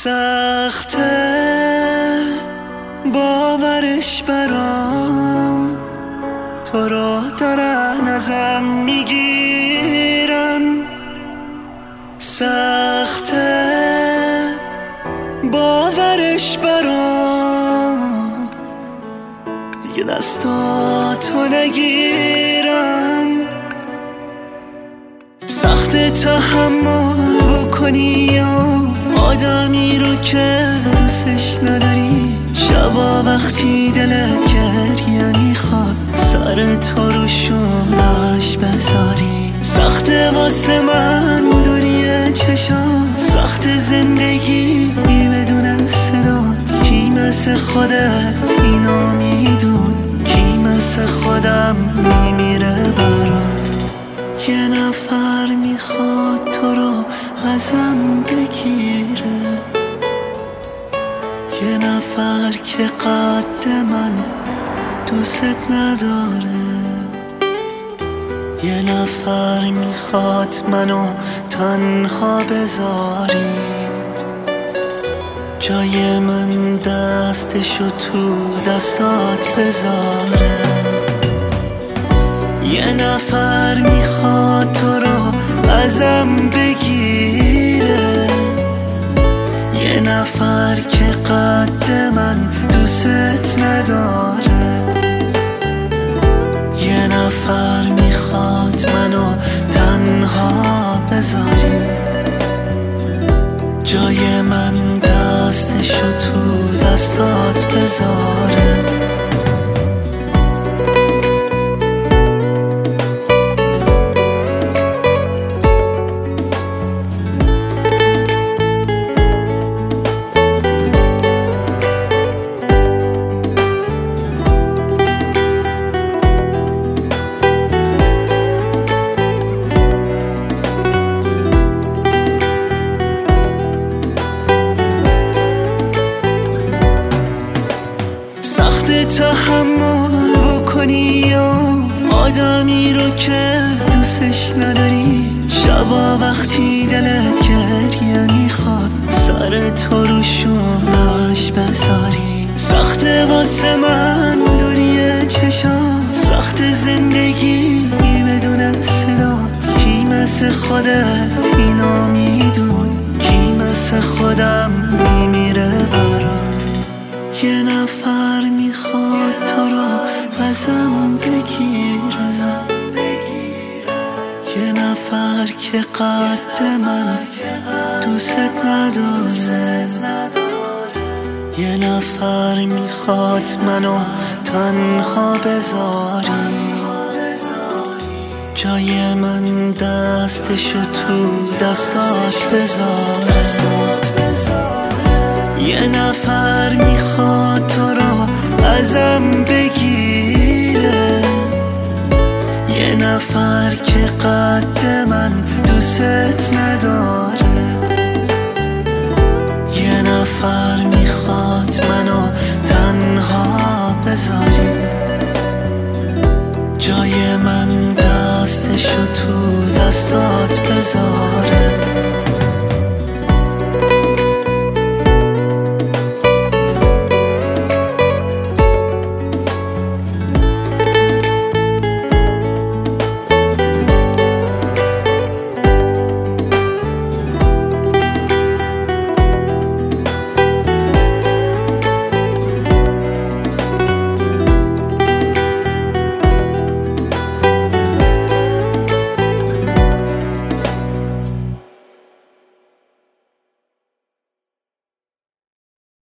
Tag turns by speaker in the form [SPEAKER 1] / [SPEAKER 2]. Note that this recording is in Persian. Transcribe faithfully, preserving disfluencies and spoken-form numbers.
[SPEAKER 1] سخته باورش برام، تو رو دارن ازم میگیرن. سخته باورش برام، دیگه دستاتو نگیرم. سخته تحمل بکنی یا آدمی رو که دوستش نداری. شبا وقتی دلت گریه میخواد سر تو رو شونش بذاری. سخته واسه من دوری چشام، سخت زندگی بدون صدات. کی مثل خودت اینو میدون، کی مثل خودم میمیره برات. یه نفر میخواد تو رو ازم بگیره، یه نفر که قد من دوست نداره. یه نفر میخواد منو تنها بذاری، جای من دستشو تو دستات بذاره. یه نفر میخواد تو رو ازم بگیره، یه نفر که قد من دوست نداره. یه نفر میخواد منو تنها بذاری، جای من دستشو تو دستات بذاره. تحمل بکنی یا آدمی رو که دوستش نداری. شبا وقتی دلت گریه میخواد سر تو رو شونش بذاری. سخته واسه من دوری چشام، سخت زندگی بدون صدات. کی مثل خودت اینو میدون، کی مثل خودم میمیره برات. یه نفر میخواد تو رو ازم بگیره، یه نفر که قد من دوست نداره. یه نفر میخواد منو تنها بذاری، جای من دستشو تو دستات بذاره. یه نفر میخواد تو رو ازم بگیره، یه نفر که قد من دوست نداره. یه نفر میخواد منو تنها بذاری، جای من دستشو تو دستات بذاره.